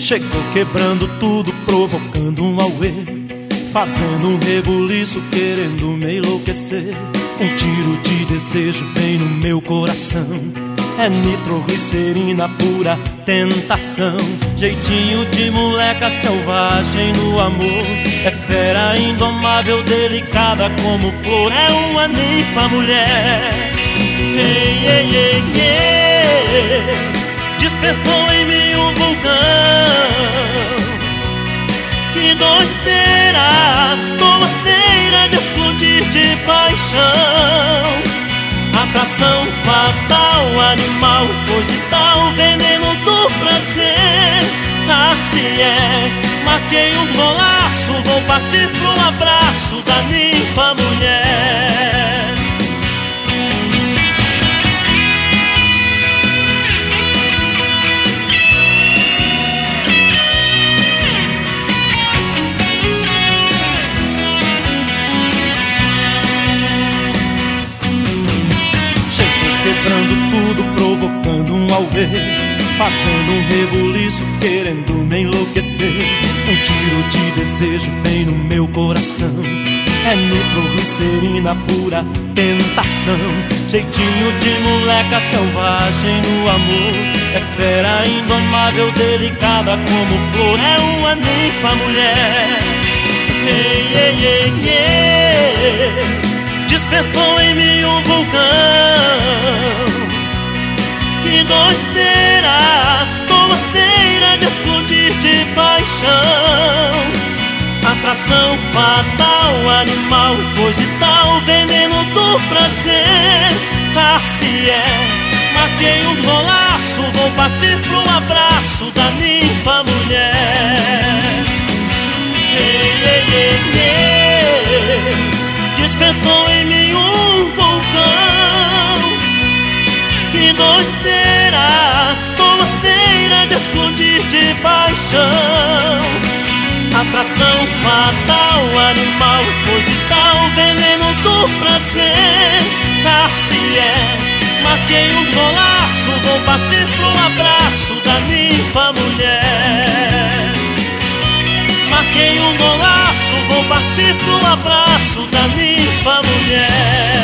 Chegou quebrando tudo, provocando um auê, fazendo um rebuliço, querendo me enlouquecer. Um tiro de desejo bem no meu coração. É nitroglicerina, pura tentação. Jeitinho de moleca selvagem no amor. É fera indomável, delicada como flor. É uma ninfa mulher. Ei, ei, ei, ei. Despertou em mim um vulcão. Que doideira, doideira de explodir de paixão. Atração fatal, animal, imposital, veneno do prazer. Assim é, marquei um golaço, vou partir pro abraço da ninfa mulher. Quebrando tudo, provocando um auê, fazendo um rebuliço, querendo me enlouquecer. Um tiro de desejo bem no meu coração. É nitroglicerina, pura tentação. Jeitinho de moleca selvagem no amor. É fera indomável, delicada como flor. É uma ninfa mulher. Ei, ei, ei, ei. Despertou em mim um vulcão. Que doideira, doideira de explodir de paixão. Atração fatal, animal, imposital, veneno do prazer. Assim é, marquei um golaço, vou partir pro abraço da ninfa mulher. Ei, ei, ei, ei. Despertou em mim um vulcão. Que doideira, doideira de explodir de paixão. Atração fatal, animal, imposital, veneno do prazer. Assim é, marquei um golaço, vou partir pro abraço da ninfa mulher. Marquei um golaço, vou partir pro abraço da ninfa mulher.